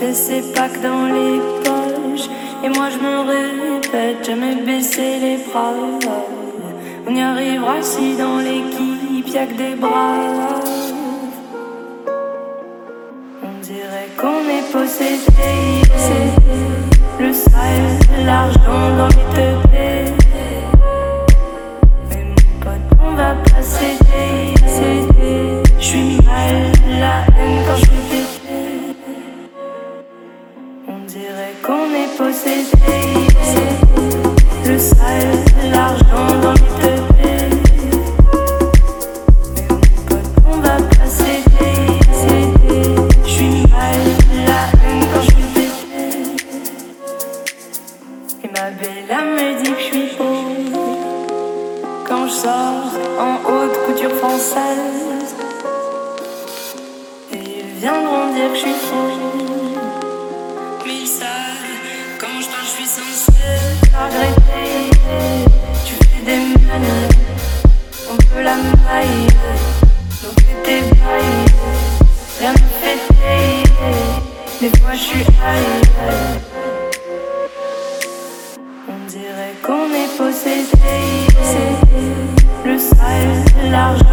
passer ses packs dans les poches. Et moi je me répète, jamais baisser les bras. On y arrivera si dans l'équipe y'a que des bras. On dirait qu'on est possédé. Le sale, l'argent dans les teubés. Mais mon pote, on va pas céder. J'suis mal, la haine quand j'suis pété. On dirait qu'on est possédé. Le sale, l'argent dans les teubés. Mais mon pote, on va pas céder. J'suis mal, la haine quand j'suis pété. Et ma belle, elle me dit que j'suis beau quand j'sors en haute couture française. Et ils viendront dire que j'suis fou. Mais ils savent, quand j'parle j'suis censé regretter. Tu fais des manies, on peut la maille. Donc fais tes bails, rien ne fait des fois j'suis high. On dirait qu'on est possédé. Le sale, l'argent